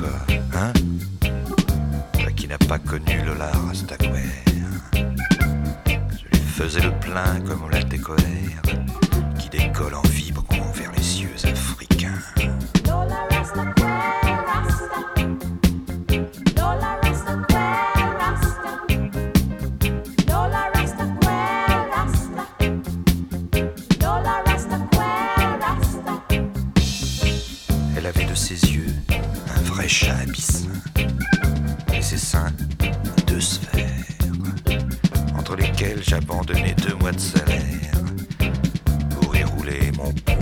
toi, hein? Toi qui n'as pas connu Lola Rastaquouère. Je lui faisais le plein comme on l'a découvert, qui décolle en vibrant vers les cieux africains. Lola Rastaquouère, Rasta. Lola Rastaquouère, Rasta. Lola Rastaquouère, Rasta. Lola Rastaquouère, Rasta. Elle avait de ses yeux un vrai chat abyssin, et ses seins deux sphères, entre lesquelles j'abandonnais 2 mois de salaire.